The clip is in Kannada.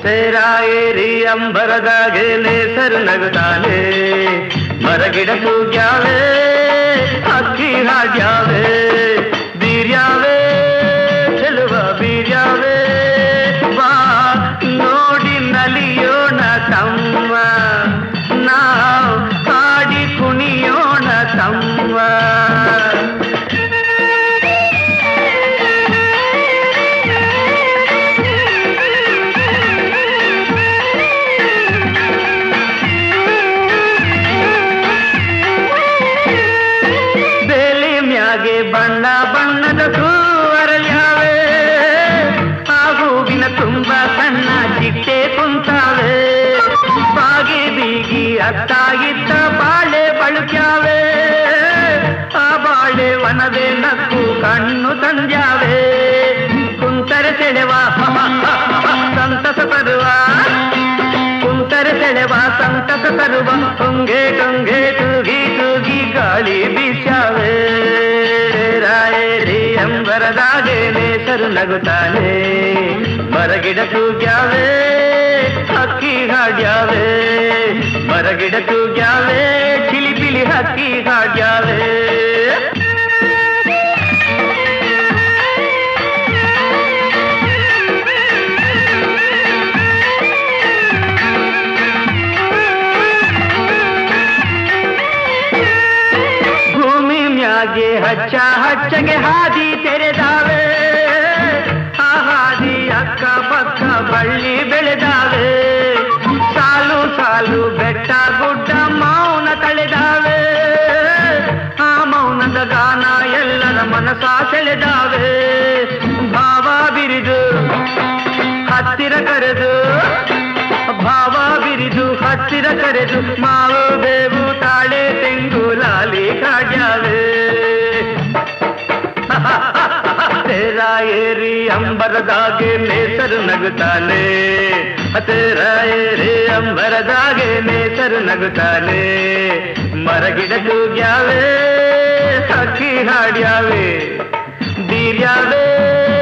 ತೇರ ಏರಿ ಅಂಬರದಾಗೆ ನೇಸರು ನಗುತ್ತಾನೆ ಮರಗಿಡ ತೂಗ್ಯಾವೆ ಅಕ್ಕಿ ಹಾಡ್ಯಾವೆ ಬೀರ್ಯಾವೆ ಚೆಲುವ ಬೀರ್ಯಾವೆ ಬಾ ನೋಡಿ ನಲಿಯೋಣ ತಮ್ಮ ನಾವು ಹಾಡಿ ಕುಣಿಯೋಣ ತಮ್ಮ ಬಣ್ಣ ಬಣ್ಣದ ಹೂವರಳ್ಯಾವೆ ಆ ಹೂವಿನ ತುಂಬ ಸಣ್ಣ ಚಿಟ್ಟೆ ಕುಂತಾವೆ ಬಾಗಿ ಬೀಗಿ ಅತ್ತ ಇತ್ತ ಬಾಳೆ ಬಳುಕ್ಯಾವೆ ಆ ಬಾಳೆ ವನವೇ ನಕ್ಕು ಕಣ್ಣು ತಂದ್ಯಾವೆ ಕುಂತರೆ ಸೆಳೆವ ಸಂತಸ ತರುವ ಕುಂತರೆ ಸೆಳೆವ ಸಂತಸ ತರುವ ಟೊಂಗೆ ಟೊಂಗೆ ತೂಗಿ ತೂಗಿ ಗಾಳಿ ಬೀಸ್ಯಾವೆ ಅಂಬರದಾಗೆ ನೇಸರು ನಗುತ್ತಾನೆ ಮರಗಿಡ ತೂಗ್ಯಾವೆ ಹಕ್ಕಿ ಹಾಡ್ಯಾವೆ ಮರಗಿಡ ತೂಗ್ಯಾವೆ ಚಿಲಿಪಿಲಿ ಹಕ್ಕಿ ಹಾಡ್ಯಾವೆ ಹಚ್ಚ ಹಚ್ಚಗೆ ಹಾದಿ ತೆರೆದಾವೆ ಆ ಹಾದಿ ಅಕ್ಕ ಪಕ್ಕ ಬಳ್ಳಿ ಬೆಳೆದಾವೆ ಸಾಲು ಸಾಲು ಬೆಟ್ಟ ಗುಡ್ಡ ಮೌನ ತಳೆದಾವೆ ಆ ಮೌನದ ಗಾನ ಎಲ್ಲರ ಮನಸ ಸೆಳೆದಾವೆ ಭಾವ ಬಿರಿದು ಹತ್ತಿರ ಕರೆದು ಭಾವ ಬಿರಿದು ಹತ್ತಿರ ಕರೆದು ಮಾವು ಬೇವು ತಾಳೆ ತೆಂಗು ಲಾಲಿ ಕಾಡ್ಯಾವೆ ತೇರ ಏರಿ ಅಂಬರದಾಗೆ ನೇಸರು ನಗುತ್ತಾನೆ ತೇರ ಏರಿ ಅಂಬರದಾಗೆ ನೇಸರು ನಗುತ್ತಾನೆ ಮರಗಿಡ ತೂಗ್ಯಾವೆ ಹಕ್ಕಿ ಹಾಡ್ಯಾವೆ ಬೀರ್ಯಾವೆ